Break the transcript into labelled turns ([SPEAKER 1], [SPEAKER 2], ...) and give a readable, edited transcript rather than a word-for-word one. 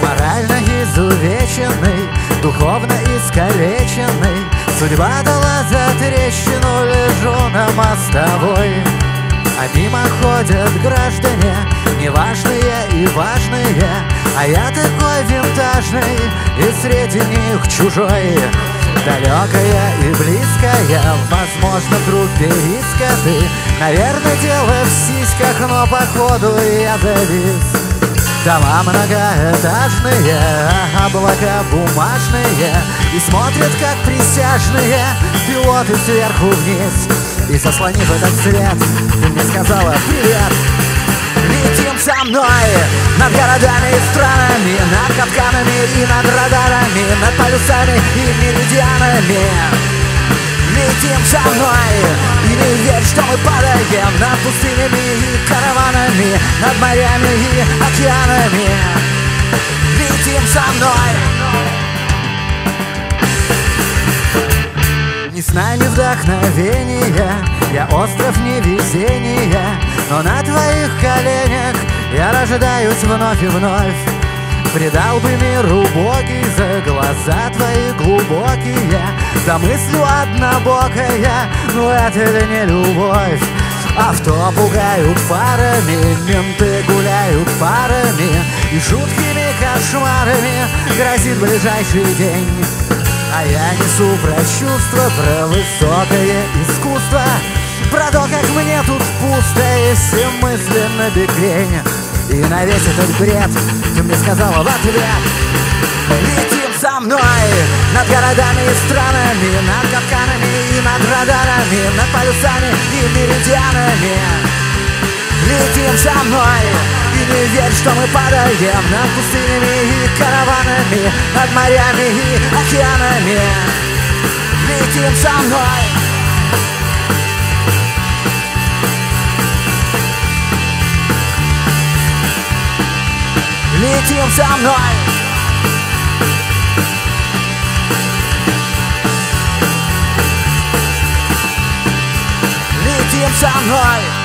[SPEAKER 1] Морально изувеченный, духовно искалеченный, судьба дала затрещину, лежу на мостовой. А мимо ходят граждане, неважные и важные, а я такой винтажный, и среди них чужой. Далекая и близкая, возможно, группе риска ты. Наверное, дело в сиськах, но походу я завис. Дома многоэтажные, облака бумажные, и смотрят, как присяжные пилоты сверху вниз. И заслонив этот свет, ты мне сказала привет. Летим со мной над городами и странами, над капканами и над радарами, над полюсами и меридианами. Летим со мной и не верь, что мы падаем над пустынями и караванами, над морями и океанами. Летим со мной. Ни сна, ни вдохновения, я остров невезения, но на твоих коленях я рождаюсь вновь и вновь. Предал бы миру боги за глаза твои глубокие, за мыслью однобокая, но это не любовь. Авто пугают фарами, менты гуляют парами, и жуткими кошмарами грозит ближайший день. А я несу про чувства, про высокое искусство, про то, как мне тут пусто, и все мысли на бекрень. И на весь этот бред ты мне сказала в ответ: летим со мной над городами и странами, над капканами и над радарами, над полюсами и меридианами. Летим со мной и не верь, что мы падаем над пустынями и караванами, над морями и океанами. Летим со мной. Летим со мной. Летим со мной.